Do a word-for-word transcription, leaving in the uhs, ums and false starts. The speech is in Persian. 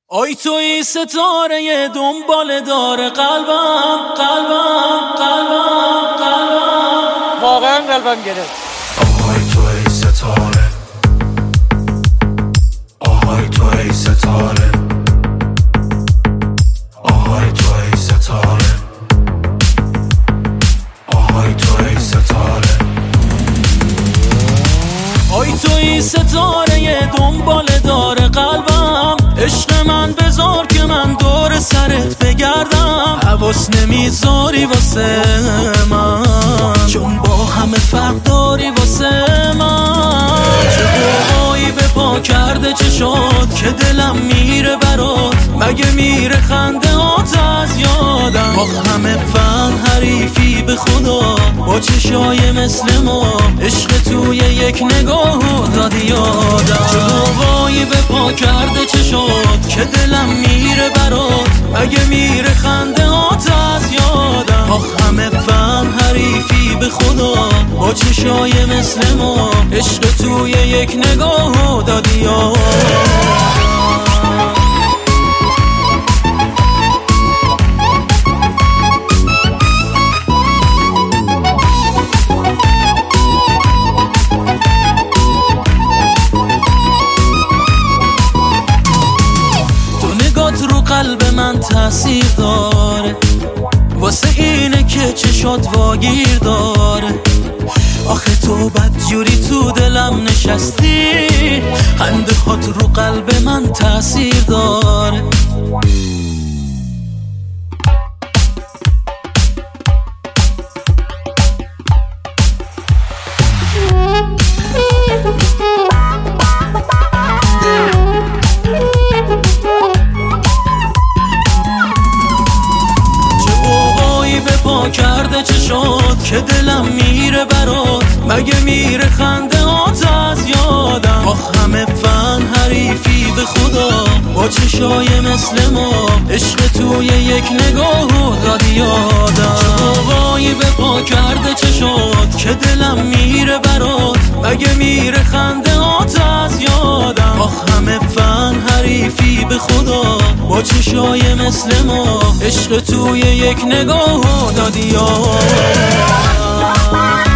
آی توی ستاره دنبال داره قلبم قلبم قلبم قلبم واقعا قلبم گرفت. آهای توی ستاره، آهای توی ستاره، آهای توی ستاره، آهای توی ستاره. آی توی ستاره دنبال داره قلبم، عشق من بذار که من دور سرت بگردم، حواس نمیذاری واسه من چون با همه فرق داری واسه من. چه بوهایی به پا کرده چه شد که دلم میره برات، مگه میره خنده هات از یادم. با همه فن حریفی به خدا، با چشای مثل ما عشق توی یک نگاه دادی یادم. چه بوهایی به پا کرده چه شد که دلم میره برات، مگه میره خنده هات از یادم. با همه فن حریفی به خدا، با چشای مثل ما عشق توی یک نگاه دادی یادم. رو قلب من تاثیر داره، واسه اینه که چشات واگیر داره. آخه تو بدجوری تو دلم نشستی، خنده هات رو قلب من تاثیر داره. کرده چه شد که دلم میره برات، مگه میره خنده هات از یادم. با همه فن حریفی به خدا، با چشای مثل ما عشق توی یک نگاه دادی یادم. چه بابایی به پا کرده چه شد که دلم میره برات، مگه میره خنده هات از یادم. با همه فن حریفی به خدا، با چشای مثل ما عشق توی یک نگاه دادی یادم.